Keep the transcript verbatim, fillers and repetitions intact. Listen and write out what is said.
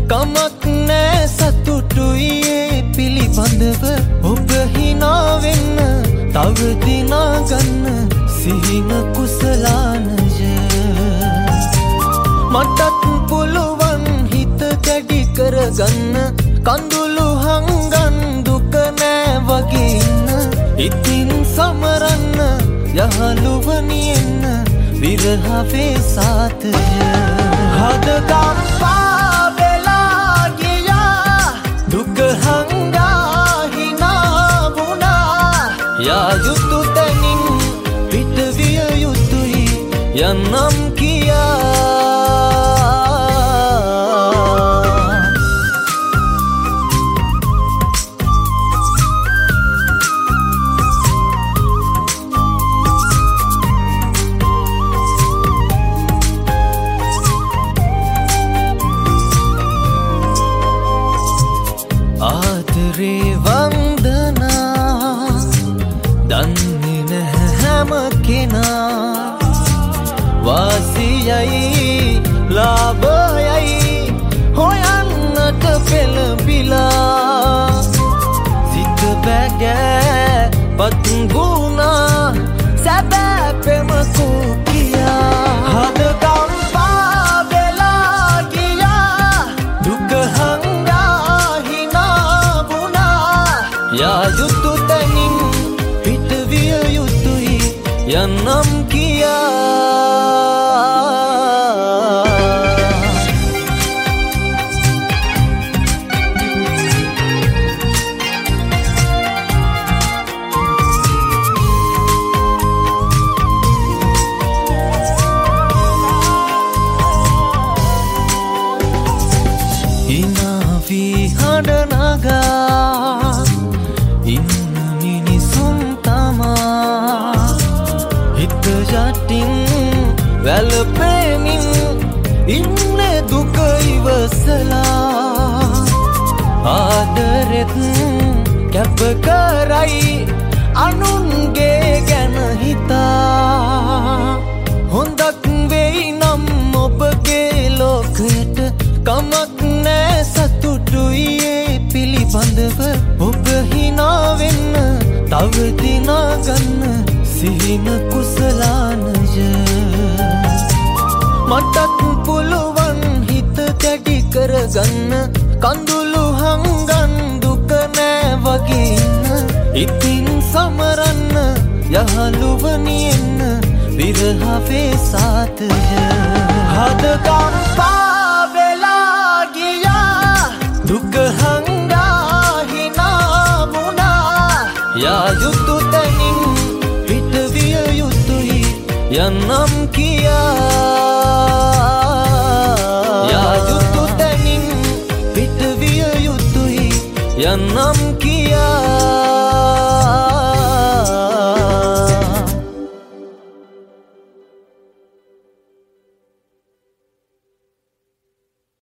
කමක් නෑ සතුටුයි ඒ පිළිබඳව ඔබ හිනා වෙන්න තව දිනා ගන්න සිහින කුසලානය මටත් පුළුවන් හිත දැඩි කරගන්න කඳුළු හංගන් දුක නෑ වගේ ඉන්න ඉතින් සමරන්න යහළුවනි එන්න විරහවේ සාතය හදකම්පා වෙලා ගියා දුක හංගා හිනා වුණා යා යුතු තැනින් පිටවිය යුතුයි යන්නම් කියා ආදරේ වන්දනා දන්නේ නැහැ හැම කෙනා වාසියයි ලාභයයි හොයන්නට පෙළඹිලා සිත බැගෑ පත්ගුණා සැබෑ පෙම කුකියා හදකම්පා වෙලා ගියා දුක හංගා හිනා වුණා යා යුතු තැනින් පිටවිය යුතුයි යන්නම් කියා හිනාවී හඬනගා ඉන්න මිනිසුන් තමා හිත යටින් වැළපෙමින් ඉන්නේ දුක ඉවසලා ආදරෙත් කැප කරයි අනුන්ගේ ගැන හිතා හොඳක් වෙයි නම් ඔබගේ ලෝකයට කමක් නෑ සතුටුයි ඒ පිළිබඳව ඔබ හිනා වෙන්න තව දිනා ගන්න සිහින කුසලානය මටත් පුළුවන් හිත දැඩි කරගන්න කඳුළු හංගන් දුක නෑ වගේ ඉන්න ඉතින් සමරන්න යහළුවනි එන්න විරහවේ සාතය හදකම්පා වෙලා ගියා දුක හංගා හිනා වුණා යා යුතු තැනින් පිටවිය යුතුයි යන්නම් කියා යා යුතු තැනින් පිටවිය යුතුයි යන්නම් කියා